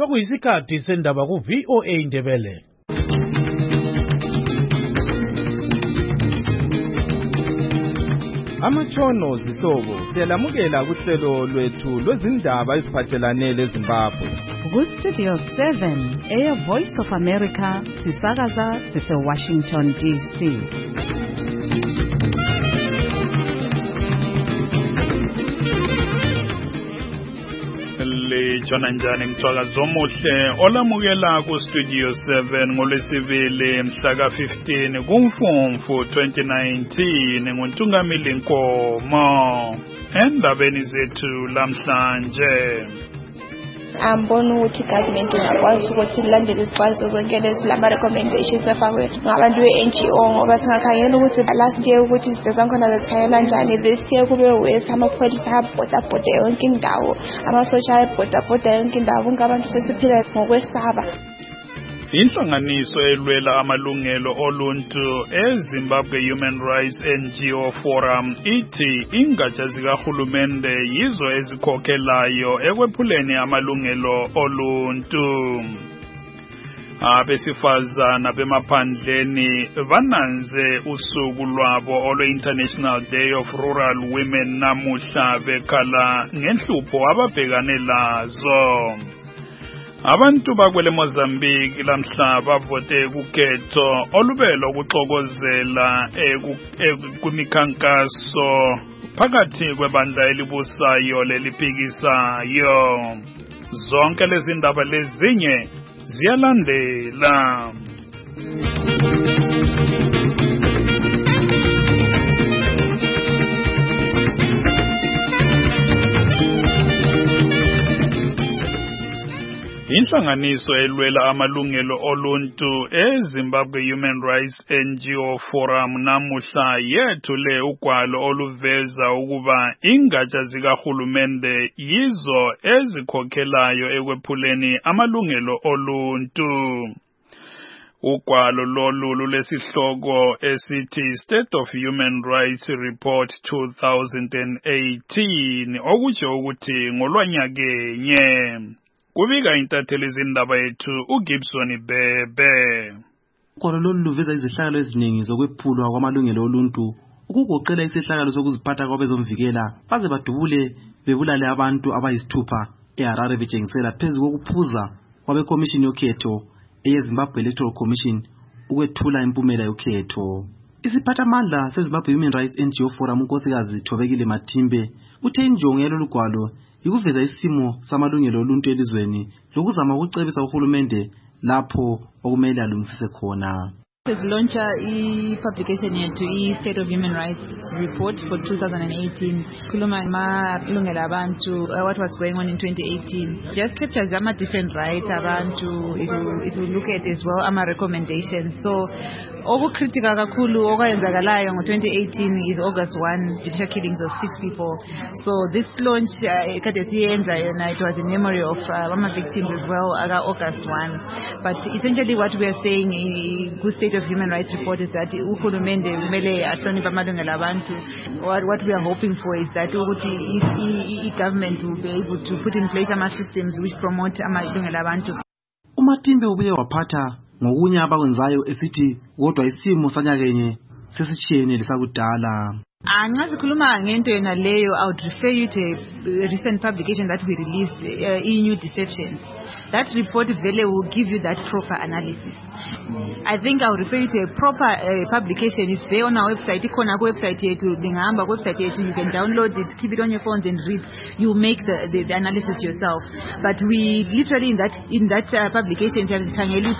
Sokuyisikhathi sendaba ku VOA Indebele. Amatshono zihlobo siyalamukela kuhlelo lwethu lwezindaba eziphathelane leZimbabwe. Ku-Studio 7 Air Voice of America sisakaza sise-Washington DC. Jona njani ngithokoza omuhle olamukela ku Studio 7 ngolwesibili mhla ka-15 kuMfumfu 2019 nguNtungamili Nkomo. Endabeni zethu lamhlanje ambona ukuthi government ingakwazi ukuthi ilandele izixwayiso zonke lezi lama recommendations afakwe ngabantu be-NGO ngoba singakhangela ukuthi last year ukuthi izinto zakhona bezikhangela kanjani, this year kube worse, amapholisa abhodabhoda yonke indawo, amasosha abhodabhoda yonke indawo, bonke abantu sesiphila ngokwesaba. Inhlanganiso elwela amalungelo oluntu eZimbabwe Human Rights NGO Forum ithi ingatsha zikahulumende yizo ezikhokhelayo ekwephuleni amalungelo oluntu. Abesifazana bemaphandleni bananze usuku lwabo olwe-International Day of Rural Women namuhla bekhala ngenhlupho ababhekane lazo. Abantu bakwele Mozambique lamhla bavote kukhetho olubelo ukuxokozela kumikhankaso phakathi kwebandla elibusayo leliphikisayo. Zonke lezi ndaba lezinye ziyalandela. Inhlanganiso elwela amalungelo oluntu eZimbabwe Human Rights NGO Forum namuhla yethule ugwalo oluveza ukuba ingatsha zikahulumende yizo ezikhokhelayo ekwephuleni amalungelo oluntu. Ugwalo lolu lulesihloko esithi State of Human Rights Report 2018 okutsho ukuthi ngolwanyakenye. Kubika intatheli izindaba yethu uGibson Bebe. Ugwalo lolu luveza izehlakalo eziningi zokwephulwa kwamalungelo oluntu, ukugoqela isehlakalo sokuziphatha kwabezomvikela baze badubule bebulale abantu abayisithupha eHarare betshengisela phezu kokuphuza kwabekomishini yokhetho eyeZimbabwe Electoral Commission ukwethula impumela yokhetho. Isiphathamandla seZimbabwe Human Rights NGO Forum unkosikazi Thobekile Mathimbe uthe injongo yalolu gwalo yikuveza isimo samalungelo oluntu elizweni lokuzama ukucebisa uhulumende lapho okumele alungisise khona. Launch publication yethu State of Human Rights Report for 2018. Khuluma ngamalungelo abantu, what was going on in 2018. Just captures ama different rights abantu. It will look at as well ama recommendations. So okukritika kakhulu okwenzakalayo ngo-2018 is August 1, judicial killings of 6 people. So this launch kade siyenza yona, it was in memory of ama victims as well August 1. But essentially what we are saying State of Human Rights Report is that uhulumende kumele ahloniphe amalungelo abantu. What we are hoping for is that if government will be able to put in place ama systems which promote amalungelo abantu. uMathimbe ubuye waphatha ngokunye abakwenzayo esithi kodwa isimo sanyakenye sesitshiyene lesakudala. Nxa sikhuluma ngento yona leyo, I would refer you to a recent publication that we released, EU Deception. That report vele will give you that proper analysis. I think I will refer you to a proper publication. It's there on our website. Ikona ku website yetu, lingahamba ku website yetu, you can download it, keep it on your phones and read. You make the analysis yourself. But we literally in that publication sikhangela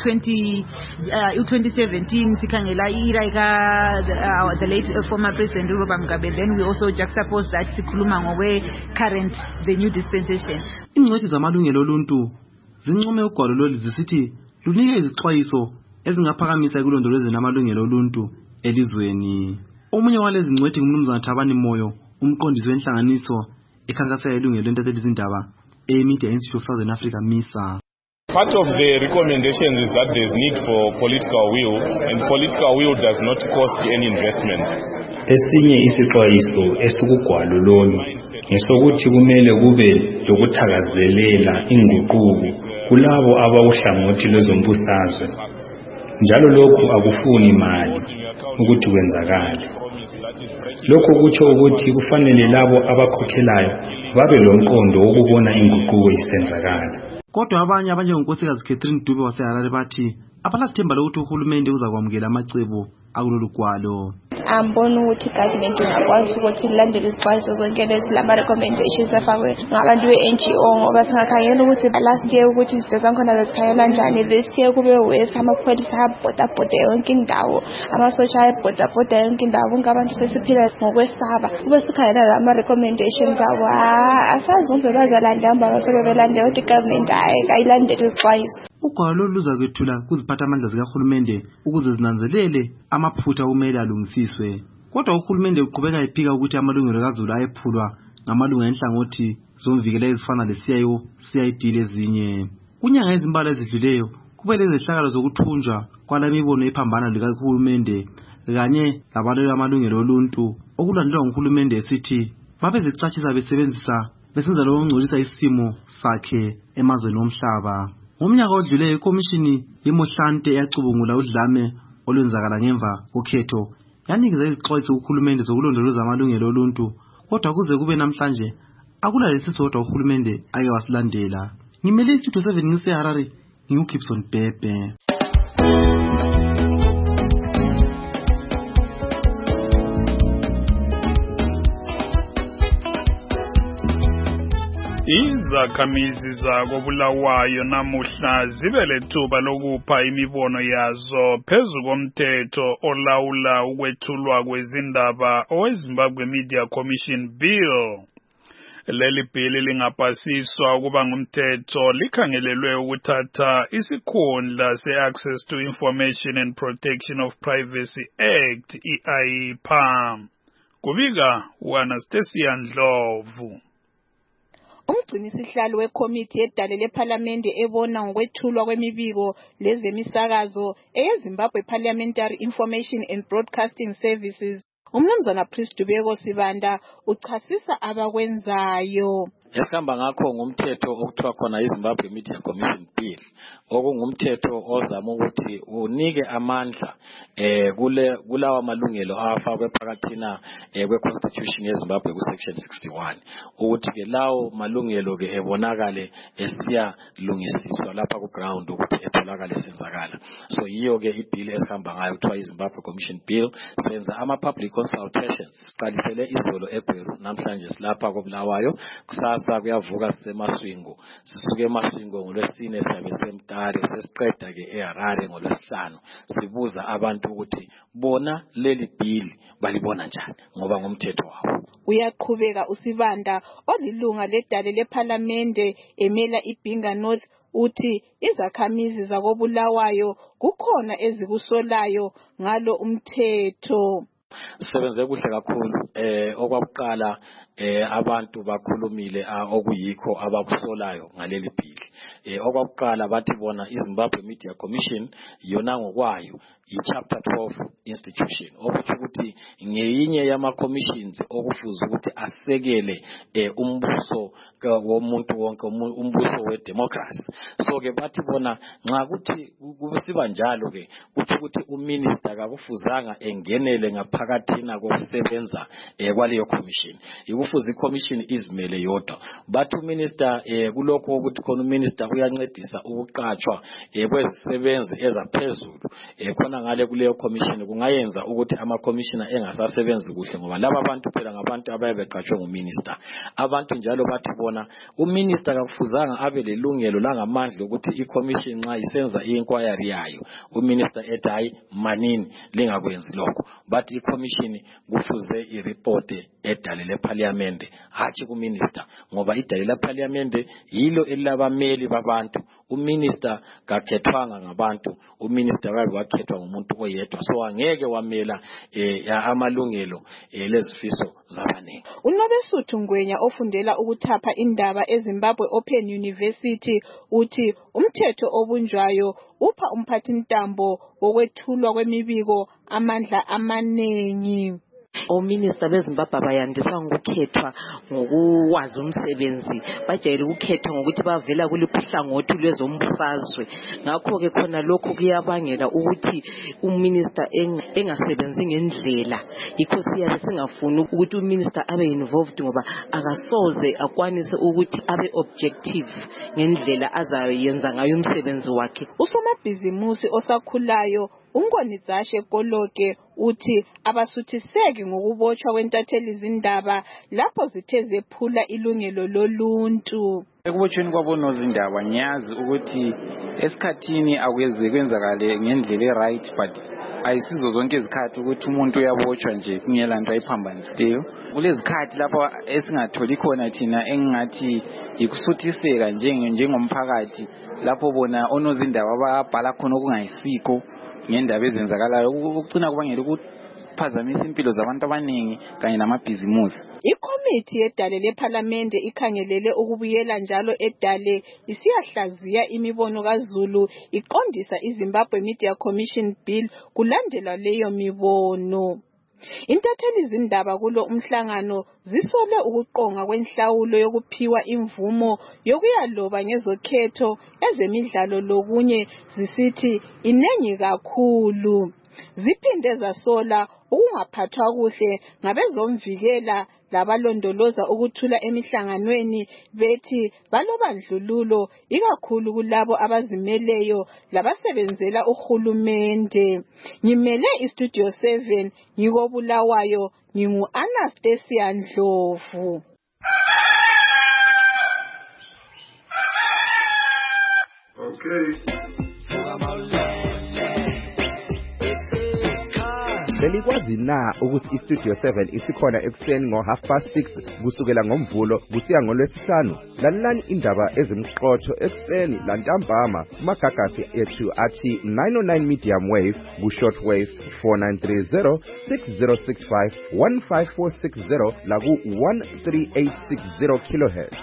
2017 sikhangela the late former president Robert Mugabe. Then we also juxtapose that sikhuluma ngokwe current the new dispensation. Ingcwethi zamalungelo oluntu zincume ugwalo lolu zisithi lunike izixwayiso ezingaphakamisa ekulondolozeni amalungelo oluntu elizweni. Omunye walezi ngcwethi ngumnumzana Thabani Moyo, umqondisi wenhlanganiso ekhankasela ilungelo lentatheli izindaba eMedia Institute of Southern Africa MISA. Part of the recommendations is that there's need for political will, and political will does not cost any investment. Esinye isixwayiso esukugwalo lolu ngesokuthi kumele kube lokuthakazelela inguquko kulabo abawuhlangothi lwezombusazwe. Njalo lokhu akufuni imali ukuthi kwenzakale. Lokho kutsho ukuthi kufanele labo abakhokhelayo babe lomqondo wokubona inguquko isenzakala. Kodwa abanye abanjengonkosikazi Catherine Dube waseHarare bathi abalathemba lokuthi uhulumende uzakwamukela amacebo akulolu gwalo. Ambona ukuthi government ingakwazi ukuthi ilandele izixwayiso zonke lezi lama recommendations afakwe ngabantu be-NGO ngoba singakhangela ukuthi last year ukuthi izinto zakhona bezikhayela njani. This year kube west amapholisa ayabhodabhoda yonke indawo, amasosha ayabhodabhoda yonke indawo, bonke abantu sesiphila ngokwesaba. Kube sikhangela lama recommendations abo asazi umbe bazalandela ngoba basobe belandela ukuthi government ayilandele izixwayiso. Ugwalo lolu luzakwethula kuziphathamandla zikahulumende ukuze zinanzelele amaphutha kumele alungisiswe. Kodwa uhulumende uqhubeka ephika ukuthi amalungelo kaZulu ayephulwa ngamalunga enhlangothi zomvikela ezifana le-CIO, CID lezinye. Kunyanga ezimbalwa ezidluleyo kube lezehlakalo zokuthunjwa kwalamibono ephambana likahulumende kanye labalwela amalungelo oluntu okulandelwa nguhulumende esithi babezicatshisa besenza lokho okungcolisa isimo sakhe emazweni omhlaba. Ngomnyaka odluleyo ikomishini yeMohlante yacubungula udlame olwenzakala ngemva kokhetho yanikeza izixwayiso kuhulumende zokulondoloza amalungelo oluntu, kodwa kuze kube namhlanje akula lesisodwa uhulumende ake wasilandela. Ngimele istudio 7 ngiseHarare, nginguGibson Bhebhe. Izakhamizi zakoBulawayo namuhla zibe lethuba lokupha imibono yazo phezu komthetho olawula ukwethulwa kwezindaba oweZimbabwe Media Commission Bill. Leli bill lingapasiswa ukuba ngumthetho likhangelelwe ukuthatha isikhundla se-Access to Information and Protection of Privacy Act, IPA. Kubika uAnastasia Ndlovu. Umgcinisihlalo wekomiti yedale lePhalamende ebona ngokwethulwa kwemibiko lezemisakazo eyeZimbabwe Parliamentary Information and Broadcasting Services, uMnumzana Priest Dubeko Sibanda uchasisa abakwenzayo. Esihamba ngakho ngumthetho okuthiwa khona iZimbabwe Media Commission Bill, okungumthetho ozama ukuthi unike amandla kulawa malungelo afakwe phakathina kweConstitution yeZimbabwe kuSection 61 ukuthi ke lawo malungelo ke ebonakale esiya lungisiswa lapha kuground ukuthi etholakale senzakala. So yiyo ke ibill esihamba ngayo kuthiwa iZimbabwe Commission Bill. Senza ama-public consultations siqalisele izolo eGweru, namhlanje silapha koBulawayo, kusasa kuyavuka siseMaswingo, sisuke eMaswingo ngolwesine siyabe seMtare, sesiqeda ke eHarare ngolwesihlanu. Sibuza abantu ukuthi bona leli bill balibona njani ngoba ngomthetho wawo. Uyaqhubeka uSibanda olilunga ledale lePhalamende emela iBinga North uthi izakhamizi zakoBulawayo kukhona ezikusolayo ngalo umthetho. Sebenze kuhle kakhulu okwakuqala abantu bakhulumile okuyikho abakusolayo ngaleli bill. Okwakuqala bathi bona iZimbabwe Media Commission yona ngokwayo ichapter 12 institution, okuthi ukuthi ngeyinye yama commissions okufuza ukuthi asekele umbuso womuntu wonke, umbuso wedemocracy. So ke bathi bona nxa kuthi kusiba njalo ke kuthi ukuthi uminister akufuzanga engenele ngaphakathina kokusebenza kwaleyo commission. Ikufuza iCommission izimele yodwa. Bathi uminister kulokho ukuthi khona uminister uyancedisa ukuqatshwa kwezisebenzi ezaphezulu khona ngale kuleyo commission kungayenza ukuthi ama-commissioner engasasebenzi kuhle ngoba laba abantu phela ngabantu abayebeqatshwe nguminister. Abantu njalo bathi bona uminister akufuzanga abe lelungelo langamandla ukuthi i-commission nxa isenza i-inquiry yayo uminister ethi hayi manini lingakwenzi lokho. Bathi i-commission kufuze i-report edale leParliament hatshi kuminister ngoba idale leParliament yilo elabameli babantu. Uminister kakhethwanga ngabantu, uminister wakhethwa ngumuntu oyedwa, so angeke wamela amalungelo lezifiso zabaningi. uNobesuthu Ngwenya ofundela ukuthapha indaba eZimbabwe Open University uthi umthetho obunjwayo upha umphathintambo wokwethulwa kwemibiko amandla amanengi. Ominister beZimbabwe bayandisa ngokukhethwa ngokuwazi umsebenzi, bajayele ukukhethwa ngokuthi bavela kuliphi uhlangothi lwezombusazwe. Ngakho ke khona lokho kuyabangela ukuthi uminister engasebenzi ngendlela. Yikho siyabe singafuni ukuthi uminister abe involved ngoba akasoze akwanise ukuthi abe objective ngendlela azayenza ngayo umsebenzi wakhe. Usomabhizimusi osakhulayo uNkonizashe Koloke uthi abasuthiseki ngokubotshwa kwentatheli zindaba lapho zithe zephula ilungelo loluntu. Ekubotshweni kwabonozindaba ngiyazi ukuthi esikhathini kwenzakale ngendlela right, but ayisizo zonke izikhathi ukuthi umuntu uyabotshwa nje kungela nto ayiphambanisileyo. Kulezikhathi lapho esingatholi khona thina engathi ikusuthiseka njengomphakathi, lapho bona onozindaba babhala khona okungayisikho ngendaba ezenzakalayo, ukucina kubangela ukuphazamisa impilo zabantu abaningi kanye namabhizimusi. Ikomiti yedale lePhalamende ikhangelele ukubuyela njalo edale isiyahlaziya imibono kaZulu iqondisa iZimbabwe Media Commission Bill kulandela leyo mibono. Intatheli zindaba kulo umhlangano zisole ukuqonga kwenhlawulo yokuphiwa imvumo yokuyaloba ngezokhetho ezemidlalo lokunye, zisithi inengi kakhulu. Ziphinde zasola ukungaphathwa kuhle ngabezomvikela labalondoloza ukuthula emihlanganweni, bethi balobandlululo ikakhulu kulabo abazimeleyo labasebenzela uhulumende. Ngimele iStudio 7 ngikobulawayo, ngingu-Anastasia Ndlovu. Belikwazi na ukuthi iStudio 7 isikhona ekuseni ngo6:30 kusukela ngoMvulo kusiya ngoLwesihlanu? Lalelani indaba ezimqotho ekuseni lantambama kumagagasi ethu athi 909 medium wave ku-short wave 4930 6065 15460 laku 13860 kilohertz.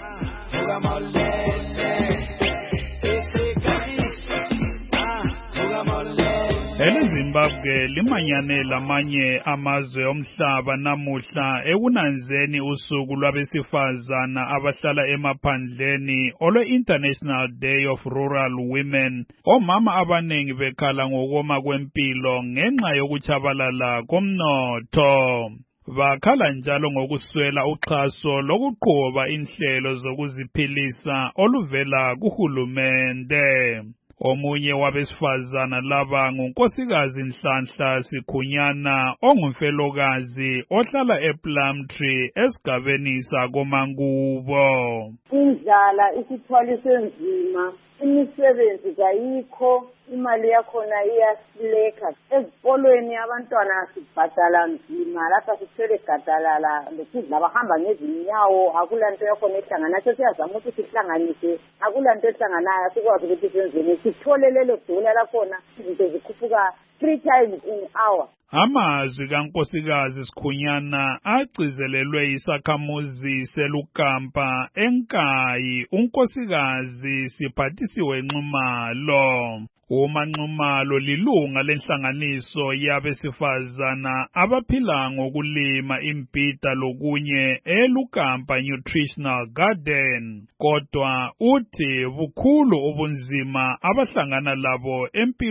EZimbabwe limanyane lamanye amazwe omhlaba namuhla ekunanzeni usuku lwabesifazana abahlala emaphandleni olwe-International Day of Rural Women. Omama abanengi bekhala ngokoma kwempilo ngenxa yokutshabalala komnotho. Bakhala njalo ngokuswela uxhaso lokuqhuba inhlelo zokuziphilisa oluvela kuhulumende. Omunye wabesifazana laba ngunkosikazi Nhlanhla Sikhunyana ongumfelokazi ohlala ePlumtree esigabeni sakoMangubo. Indlala isithwalise nzima, imisebenzi kayikho, imali yakhona iyasileka. Ezikolweni abantwana sibhadala nzima, lapha sithwele gadalala lokudla bahamba ngezinyawo, akulanto yakhona ehlangana. Sesiyazama ukuthi sihlanganise, akulanto ehlanganayo sikwazi ukuthi senzeni, sithole lelo dola lakhona izinto zikhuphuka 3 times in hour. Amazwi kankosikazi Sikhunyana agcizelelwe isakhamuzi seLukampa eNkayi unkosikazi Siphathisiwe Nxumalo. uManxumalo lilunga lenhlanganiso yabesifazana abaphila ngokulima imbhida lokunye eLukampa Nutritional Garden. Kodwa uthi bukhulu ubunzima abahlangana labo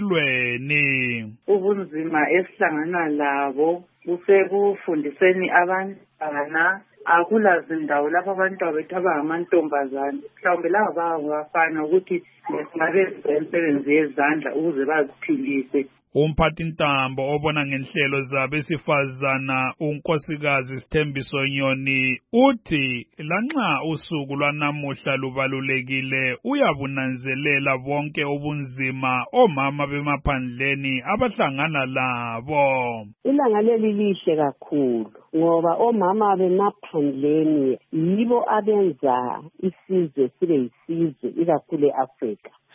empilweni. Ubunzima esihlangana labo kusekufundiseni abantwana. Akula zindawo lapho abantwana bethu abangamantombazane mhlawumbe laba bangafana ukuthi ngabenza imisebenzi yezandla ukuze baziphilise. Umphathintambo obona ngenhlelo zabesifazana unkosikazi Sithembiso Nyoni uthi lanxa usuku lwanamuhla lubalulekile uyabunanzelela bonke ubunzima omama bemaphandleni abahlangana labo. Ilanga leli lihle kakhulu ngoba omama bemaphandleni yibo abenza isizwe sibe yisizwe ikakhulu eAfrika.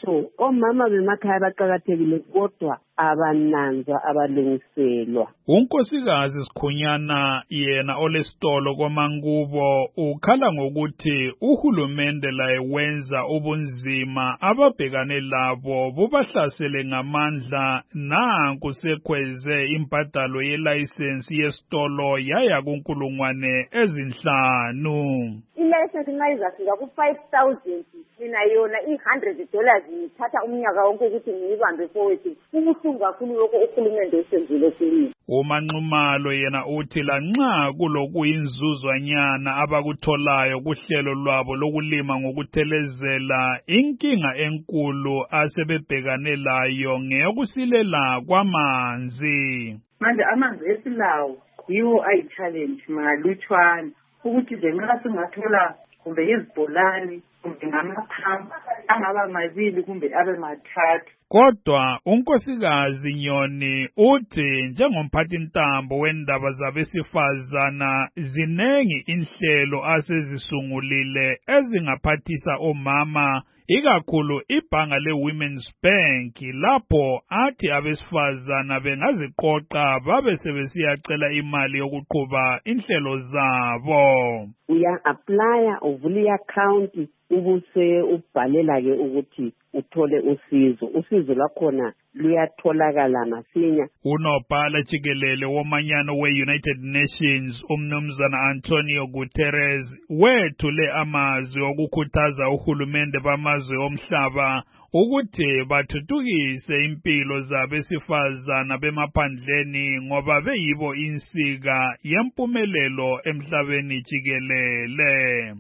so omama bemakhaya baqakathekile kodwa abananzwa abalungiselwa. Unkosikazi Sikhunyana yena olesitolo kwaMangubo ukhala ngokuthi uhulumende laye wenza ubunzima ababhekane labo bubahlasele ngamandla nanku sekweze imbadalo yelicense yesitolo yaya kunkulungwane ezinhlanu. I-license nxa izafika ku-5,000 mina yona $100 ngithatha umnyaka wonke ukuthi ngiyibambe forward. Kubuhlungu kakhulu lokho uhulumende usenzile kimi. uManxumalo yena uthi lanxa kulokuyinzuzwanyana abakutholayo kuhlelo lwabo lokulima ngokuthelezela, inkinga enkulu asebebhekane layo ngeyokusilela kwamanzi. Manje amanzi esilawo yiwo ayi-challenge malutshwana ukuthi njengoba singathola kumbe izibholani kumbe ngamaphampa angaba mabili kumbe abe mathathu. Kodwa unkosikazi Nyoni uthi njengomphathi ntambo wendaba zabesifazana zinengi inhlelo asezisungulile ezingaphathisa omama, ikakhulu ibhanga le-Women's Bank lapho athi abesifazana bengaziqoqa babe sebesiyacela imali yokuqhuba inhlelo zabo. Uya-aplya uvula i-account ubuse ubhalela-ke ukuthi uthole usizo. Usizo lwakhona luyatholakala masinya. Unobhala jikelele womanyano we-United Nations umnumzana Antonio Guterres wethule amazwi okukhuthaza uhulumende bamazwe omhlaba ukuthi bathuthukise impilo zabesifazana bemaphandleni ngoba beyibo insika yempumelelo emhlabeni jikelele.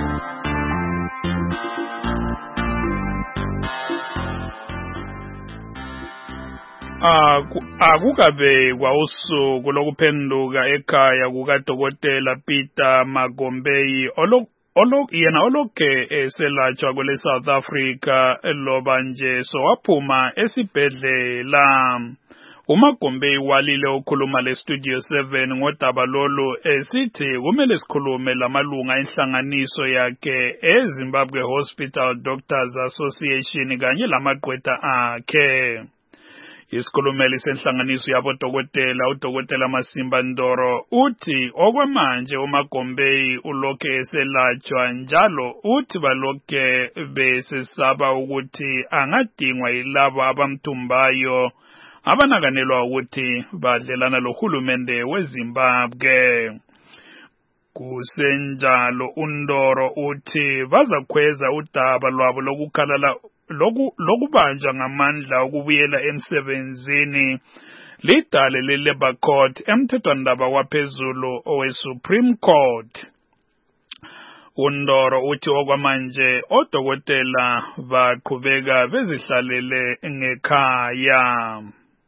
Akukabekwa usuku lokuphenduka ekhaya kukaDokotela Peter Magombei yena olokhe eselatshwa kwele South Africa loba nje sowaphuma esibhedlela. uMagombei walile ukhuluma leStudio 7 ngodaba lolu esithi kumele sikhulume lamalunga enhlanganiso yakhe eZimbabwe Hospital Doctors Association kanye lamagqwetha akhe. Isikhulumeli senhlanganiso yabodokotela uDokotela Masimba Ndoro uthi okwamanje uMagombei ulokhe eselatshwa njalo uthi balokhe besesaba ukuthi angadingwa yilabo abamthumbayo abanakanelwa ukuthi badlelana lohulumende weZimbabwe. Kusenjalo uNdoro uthi bazakhweza udaba lwabo lokukhalala lokubanjwa ngamandla ukubuyela emsebenzini lidale le-Labour Court emthethwandaba waphezulu owe-Supreme Court. uNdoro uthi okwamanje odokotela baqhubeka bezihlalele ngekhaya.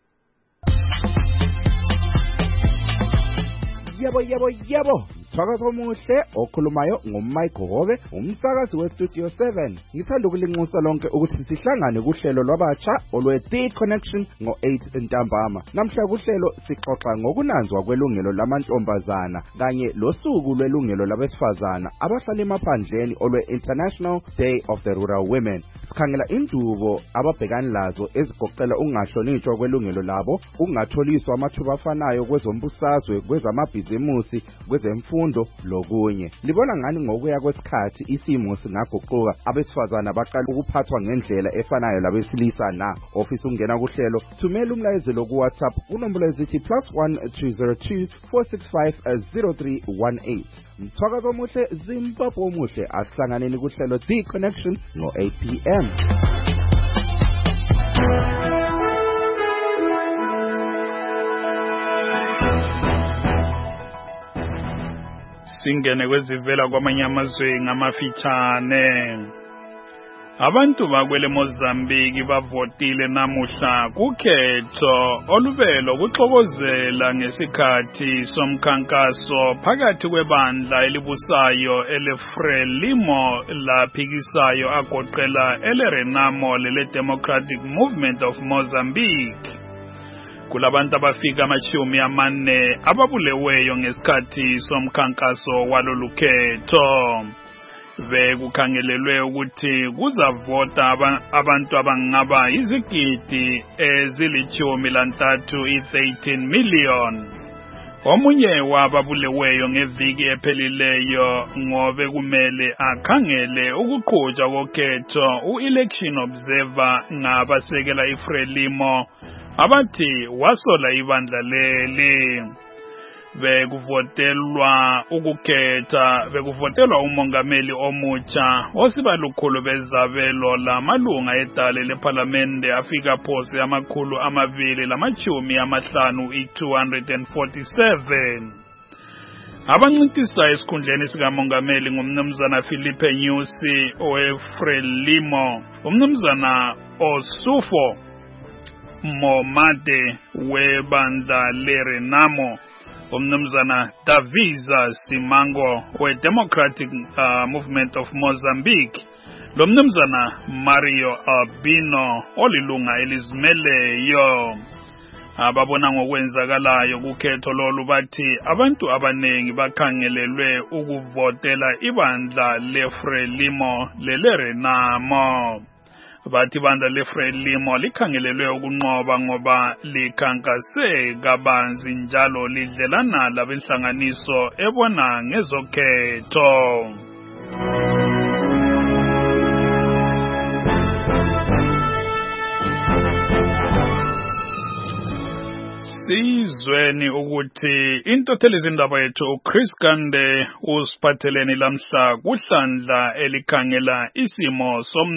Yebo. Mthakazo omuhle okhulumayo ngoMike Hobe, umsakazi weStudio 7. Ngithanda ukulinxusa lonke ukuthi sihlangane kuhlelo lwabatsha olwe-The Connection ngo-8 ntambama. Namhla kuhlelo sixoxa ngokunanzwa kwelungelo lamantombazana kanye losuku lwelungelo labesifazana abahlala emaphandleni olwe-International Day of the Rural Women. Sikhangela indubo ababhekana lazo ezigoqela ukungahlonitshwa kwelungelo labo, ukungatholiswa amathuba afanayo kwezombusazwe, kwezamabhizimusi, kwezemfundo lokunye. Libona ngani ngokuya kwesikhathi isimo singaguquka abesifazana baqala ukuphathwa ngendlela efanayo labesilisa na? Ofisa ungena kuhlelo, thumela umlayezelo ku WhatsApp kunombolo ezithi +1 202 465 0318. Mthakazo omuhle, Zimbabwe omuhle, asihlanganeni kuhlelo The Connection ngo-8 p.m. Singene kwezivela kwamanye amazwe ngamafitshane. Abantu bakwele Mozambique bavotile namuhla kukhetho olubelo kuxokozela ngesikhathi somkhankaso phakathi kwebandla elibusayo eleFrelimo laphikisayo agoqela eleRenamo lele-Democratic Movement of Mozambique. Kulabantu abafika 40 ababuleweyo ngesikhathi somkhankaso walolu khetho. Bekukhangelelwe ukuthi kuzavota abantu abangaba izigidi ezili-13 13 million. Omunye wababuleweyo ngeviki ephelileyo ngobe kumele akhangele ukuqhutshwa kokhetho u-election observer ngabasekela iFrelimo abathi wasola ibandla leli. Bekuvotelwa umongameli omutsha osibalukhulu bezabelo lamalunga edale lephalamende afika phose amakhulu 250 abancintisa esikhundleni sikamongameli ngumnumzana Philippe Nyusi oweFrelimo, umnumzana Osufo Momade webandla leRenamo, umnumzana Daviza Simango we-Democratic Movement of Mozambique, lo mnumzana Mario Albino olilunga elizimeleyo. Ababona ngokwenzakalayo kukhetho lolu bathi abantu abanengi bakhangelelwe ukuvotela ibandla leFrelimo leleRenamo. Bathi ibandla leFrelimo likhangelelwe ukunqoba ngoba likhankase kabanzi njalo lidlelana labenhlanganiso ebona ngezokhetho. Sizweni ukuthi intotheli zindaba yethu uChris Kande usiphatheleni lamhla kuhlandla elikhangela isimo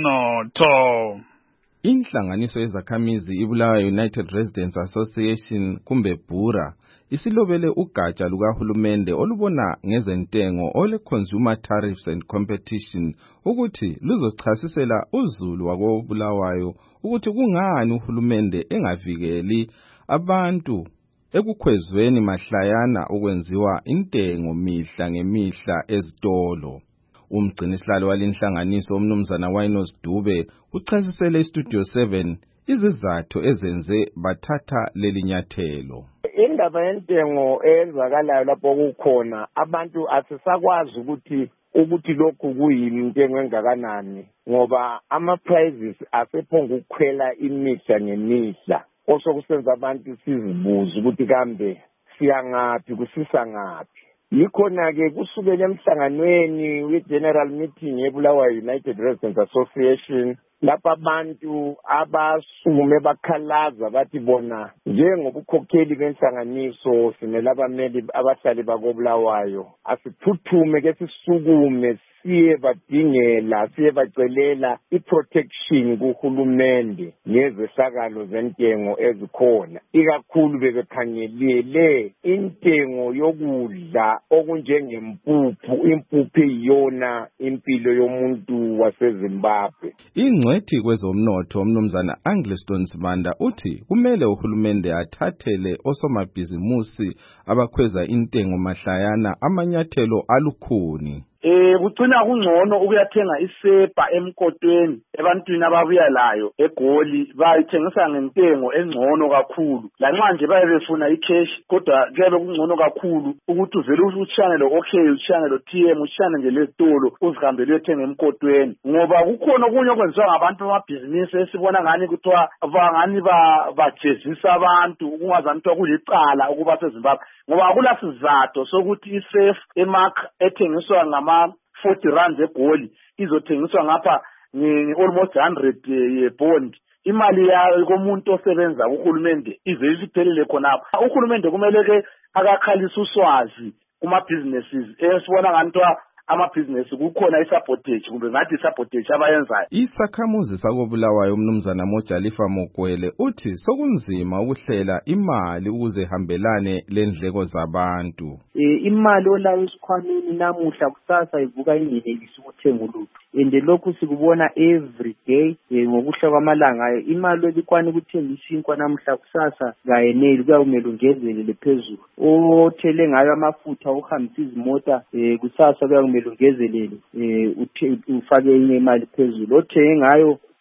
somnotho. Inhlanganiso yezakhamizi ibulawayo United Residents Association kumbe BURA isilobele ugatsha lukahulumende olubona ngezentengo ole Consumer Tariffs and Competition ukuthi luzochasisela uzulu wakobulawayo ukuthi kungani uhulumende engavikeli abantu ekukhwezweni mahlayana okwenziwa intengo mihla ngemihla ezitolo. Umgcinisihlalo walinhlanganiso umnumzana Wainos Dube uchasisele iStudio 7 izizathu ezenze bathatha lelinyathelo. Indaba yentengo eyenzakalayo lapho kukhona abantu asisakwazi ukuthi lokhu kuyini intengo engakanani ngoba ama-prices asephonga ukukhwela imihla ngemihla. Osokusenza abantu sizibuza ukuthi kambe siyangaphi kusisa ngaphi. Yikhona-ke kusukela emhlanganweni we-General Meeting yeBulawayo United Residents Association lapha abantu abasukume bakhalaza bathi bona njengobukhokheli benhlanganiso sinela abameli abahlali bakobulawayo asiphuthume ke sisukume siye badingela siye bacelela iprotection kuhulumende ngezehlakalo zentengo ezikhona ikakhulu bebekhangelele intengo yokudla okunjengempuphu impuphu iyona impilo yomuntu waseZimbabwe. Ingcwethi kwezomnotho umnumzana Angliston Sibanda uthi kumele uhulumende athathele osomabhizimusi abakhweza intengo mahlayana amanyathelo alukhuni. Kucina kungcono ukuyathenga isepa emkotweni ebantwini ababuya layo eGoli bayithengisa ngentengo engcono kakhulu lanxa nje bayebefuna icash kodwa kuyabe kungcono kakhulu ukuthi uvele uchane lo okay uchane lo TM uchane nje lezitolo uzihambele uyothenga emkotweni ngoba kukhona okunye okwenziwa ngabantu bamabhizinisi esibona ngani kuthiwa ngani bajezisa abantu ukungazani kuthiwa kulicala ukuba seZimbabwe ngoba akulasizathu sokuthi isafe emark ethengiswa ngama 40 rand eGoli izothengiswa ngapha almost 100 yebond. Imali yayo komuntu osebenza uhulumende ize isiphelele khonapha. Uhulumende kumele ke akakhalisa uswazi kuma businesses esibona ngantwa amabhizinesi kukhona isupportage kumbe ngathi isupportage abayenzayo. Isakhamuzi sakobulawayo umnumzana Mojalifa Mokwele uthi sokunzima ukuhlela imali ukuze hambelane lendleko zabantu. Imali olayo esikhwameni namuhla kusasa ivuka ingenelisi ukuthenga ulutho. Lokhu sikubona every day ngokuhla kwamalanga imali ebikwani ukuthenga isinkwa namuhla kusasa kayeneli kuyawumela ungezelele phezulu. Othele ngayo amafutha uhambisa izimota kusasa kuyawumela ungezelele ufake enye imali phezulu. Othenge ngayo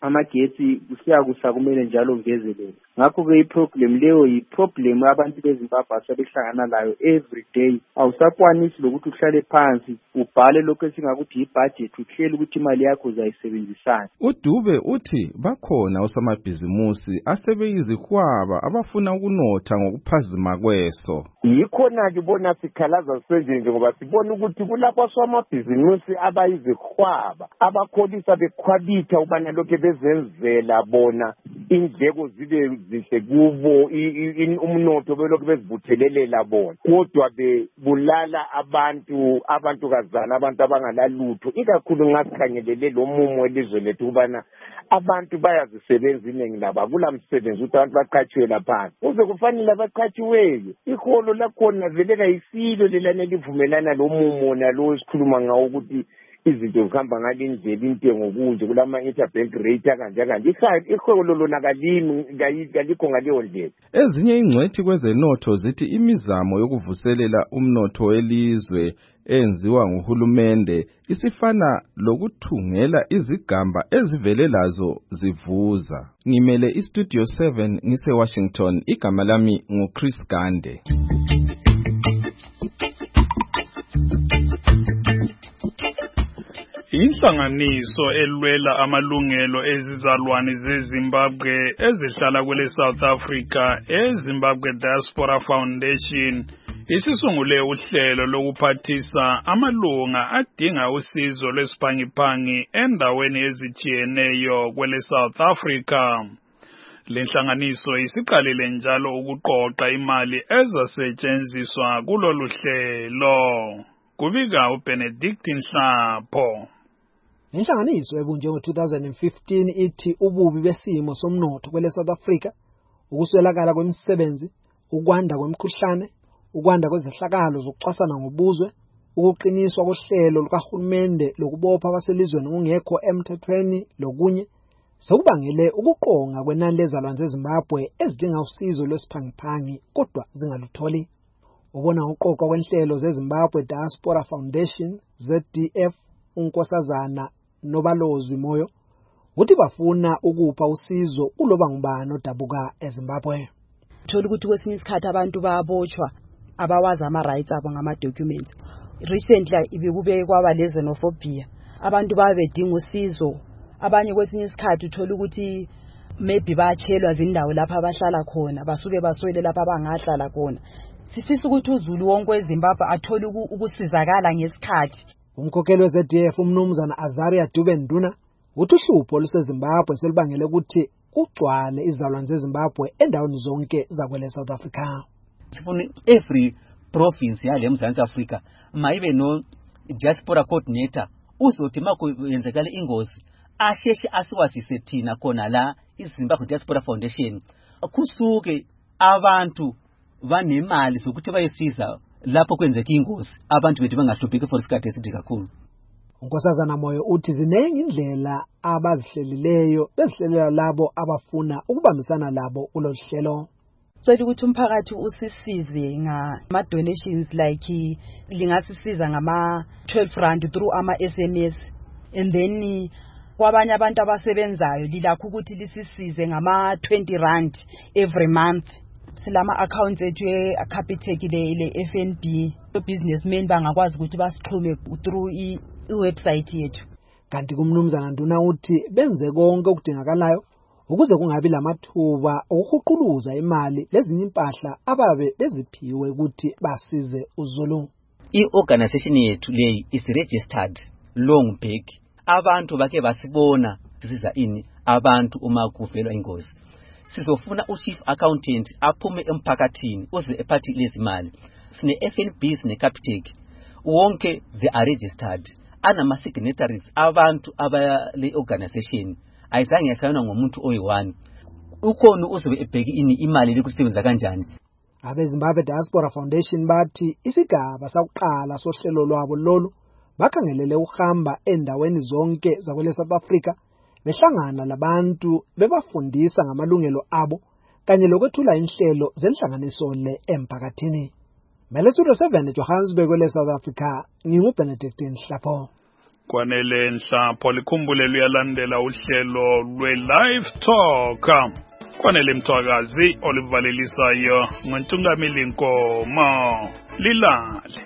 amagetsi kusiyakusa kumele njalo ngezelele. Ngakho-ke iproblem leyo yiproblem abantu beZimbabwe asebehlangana layo every day. Awusakwanisi lokuthi uhlale phansi ubhale lokho esingakuthi yibudget uhlele ukuthi imali yakho uzayisebenzisana. uDube uthi bakhona osomabhizimusi asebeyizihwaba abafuna ukunotha ngokuphazima kweso. Yikhona-ke bona sikhalaza sisenje ngoba sibona ukuthi kulapho osomabhizimusi abayizihwaba abakholisa bekhwabitha ubana lokho bezenzela bona indleko zibe zihle kubo umnotho belokhu bezibuthelelela bona kodwa bebulala abantukazana abantu abangalalutho ikakhulu ngasikhangelele lo mumo elizwe lethu ubana abantu bayazisebenza iningi laba kula msebenzi ukuthi abantu baqhatshiwe lapha kuze kufanele abaqhatshiweyo iholo lakhona vele kayisilo lelane livumelana lo mumo nalo esikhuluma ngawo ukuthi izinto zihamba ngalindlela intengo kunje kulama interbank rate kanje iholo lona kalikho ngaleyo ndlela. Ezinye ingcwethi kwezenotho zithi imizamo yokuvuselela umnotho welizwe enziwa nguhulumende isifana lokuthungela izigamba ezivele lazo zivuza. Ngimele iStudio 7 ngise Washington, igama lami nguChris Gande. Inhlanganiso elwela amalungelo ezizalwane zeZimbabwe ezihlala kwele South Africa, eZimbabwe Diaspora Foundation, isisungule uhlelo lokuphathisa amalunga adinga usizo lwesiphangi endaweni ezitshiyeneyo kwele South Africa. Le nhlanganiso isiqalile njalo ukuqoqa imali ezasetshenziswa kulolu hlelo. Kubika uBenedict Nhlapho. Inhlanganiso ebunje ngo-2015 ithi ububi besimo somnotho kwele South Africa, ukuswelakala kwemisebenzi, ukwanda kwemikhuhlane, ukwanda kwezehlakalo zokucwasana ngobuzwe, ukuqiniswa kohlelo lukahulumende lokubopha abaselizweni kungekho emthethweni lokunye, sekubangele ukuqonga kwenani lezalwane zeZimbabwe ezidinga usizo lwesiphangi kodwa zingalutholi. Ubona uqoqwa kwenhlelo zeZimbabwe Diaspora Foundation, ZDF, uNkosazana noBalozi Moyo uthi bafuna ukupha usizo kuloba ngubani odabuka eZimbabwe. Thola ukuthi kwesinye isikhathi abantu bayabotshwa abawazi ama-rights abo ngama-documents. Recently ibekube kwaba le-xenophobia, abantu babedinga usizo. Abanye kwesinye isikhathi uthola ukuthi maybe bayatshelwa zindawo lapha abahlala khona basuke baswele lapha abangahlala khona. Sifisa ukuthi uZulu wonke weZimbabwe athole ukusizakala ngesikhathi. Umkhokheli we-ZDF umnumzana Azaria Dube Nduna uthi uhlupho luseZimbabwe selibangele ukuthi kugcwale izizalwane zeZimbabwe endaweni zonke zakwele South Africa. Sifuna every province yale eMzantsi Afrika mayibe no diaspora coordinator uzothi makuyenzekala ingozi asheshe asiwazise thina khona la iZimbabwe Diaspora Foundation kusuke abantu banemali zokuthi bayisiza lapho kwenzeka ingozi abantu bethu bangahlupheki for isikhathi eside kakhulu. uNkosazana Moyo uthi zinengi indlela abazihlelileyo bezihlelela labo abafuna ukubambisana labo kulolu hlelo. Cela ukuthi umphakathi usisize ngama donations like lingasisiza ngama 12 rand through ama SMS, and then kwabanye abantu abasebenzayo lilakho ukuthi lisisize ngama 20 rand every month. Silama accounts ethu eCapitec le FNB, businessmen bangakwazi ukuthi basixhume through iwebsite yethu. Kanti kumnumzana Nduna uthi benze konke okudingakalayo ukuze kungabi lamathuba okuhuquluza imali lezinye impahla ababe beziphiwe ukuthi basize uZulu. I-organization yethu leyi is registered long back. Abantu bake basibona sisiza ini abantu uma kuvelwa ingozi. Sizofuna uchief accountant aphume emphakathini uze ephathi lezimali. Sine FNB sine Capitec. Wonke they are registered. Anama signatories abantu abale organization. Ayizange yasayona ngomuntu oyi1. Ukhona uzobe ebheki ini imali lekusebenza kanjani. AbeZimbabwe Diaspora Foundation bathi isigaba sakuqala sohlelo lwabo lolu bakhangelele uhamba endaweni zonke zakwele South Africa behlangana labantu bebafundisa ngamalungelo abo kanye lokwethula inhlelo zenhlanganiso le emphakathini. Mele Studio 7 Johannesburg kwele South Africa, nginguBenedict Nhlapho. kwanele nhlapho likhumbule luyalandela uhlelo lwe-Live Talk kwanele mthwakazi olivalelisayo ngentungamili Nkomo Lilale.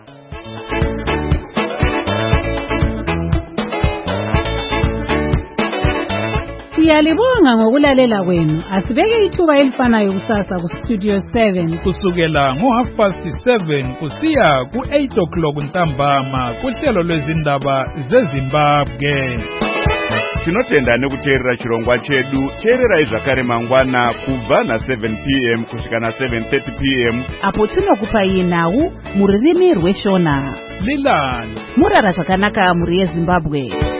Siyalibonga ngokulalela kwenu. Asibeke ithuba elifanayo kusasa ku Studio 7 kusukela ngo7:30 kusiya ku8 o'clock ntambama kuhlelo lwezindaba zeZimbabwe. Tinotenda nekuteerera chirongwa chedu. Teererai zvakare mangwana kubva na7 p.m. kusvika na7:30 p.m. apo tinokupai nhau muririmi rweshona. Lilale murara zvakanaka muri yeZimbabwe.